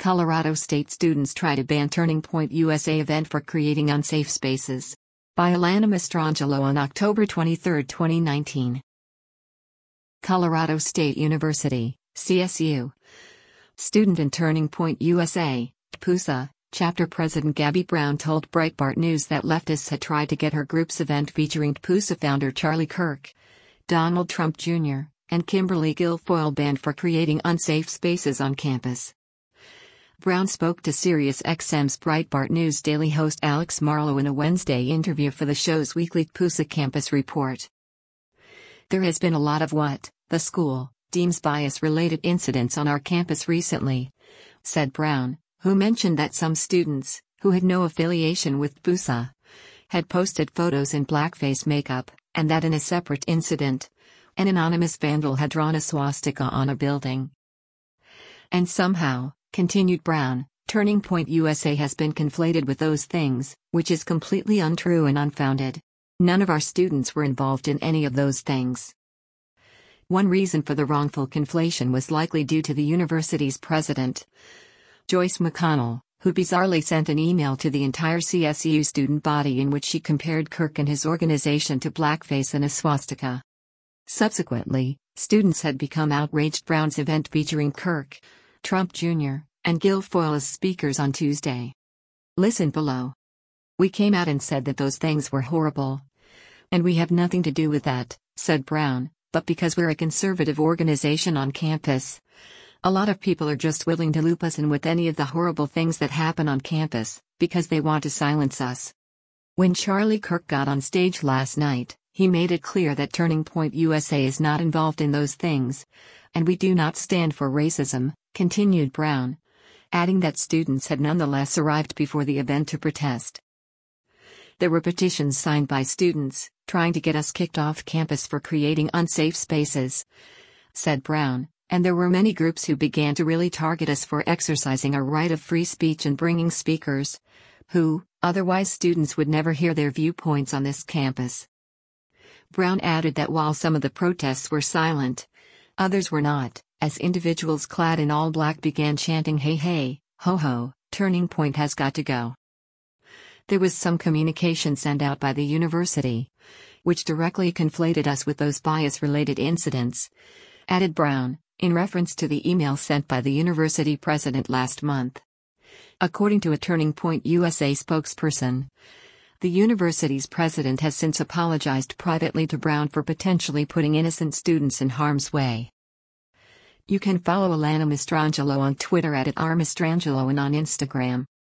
Colorado State students try to ban Turning Point USA event for creating unsafe spaces. By Alana Mastrangelo on October 23, 2019. Colorado State University, CSU. Student in Turning Point USA, TPUSA, chapter president Gabby Brown told Breitbart News that leftists had tried to get her group's event featuring TPUSA founder Charlie Kirk, Donald Trump Jr., and Kimberly Guilfoyle banned for creating unsafe spaces on campus. Brown spoke to SiriusXM's Breitbart News daily host Alex Marlow in a Wednesday interview for the show's weekly TPUSA Campus Report. There has been a lot of what the school deems bias-related incidents on our campus recently, said Brown, who mentioned that some students, who had no affiliation with TPUSA, had posted photos in blackface makeup, and that in a separate incident, an anonymous vandal had drawn a swastika on a building. And somehow, continued Brown, Turning Point USA has been conflated with those things, which is completely untrue and unfounded. None of our students were involved in any of those things. One reason for the wrongful conflation was likely due to the university's president, Joyce McConnell, who bizarrely sent an email to the entire CSU student body in which she compared Kirk and his organization to blackface and a swastika. Subsequently, students had become outraged. Brown's event featuring Kirk, Trump Jr., and Guilfoyle as speakers on Tuesday. Listen below. We came out and said that those things were horrible. And we have nothing to do with that, said Brown, but because we're a conservative organization on campus, a lot of people are just willing to loop us in with any of the horrible things that happen on campus, because they want to silence us. When Charlie Kirk got on stage last night, he made it clear that Turning Point USA is not involved in those things, and we do not stand for racism, continued Brown, adding that students had nonetheless arrived before the event to protest. There were petitions signed by students, trying to get us kicked off campus for creating unsafe spaces, said Brown, and there were many groups who began to really target us for exercising our right of free speech and bringing speakers, who, otherwise students would never hear their viewpoints on this campus. Brown added that while some of the protests were silent, others were not, as individuals clad in all black began chanting "Hey hey, ho ho, Turning Point has got to go." There was some communication sent out by the university, which directly conflated us with those bias-related incidents, added Brown, in reference to the email sent by the university president last month. According to a Turning Point USA spokesperson, the university's president has since apologized privately to Brown for potentially putting innocent students in harm's way. You can follow Alana Mastrangelo on Twitter @rmastrangelo and on Instagram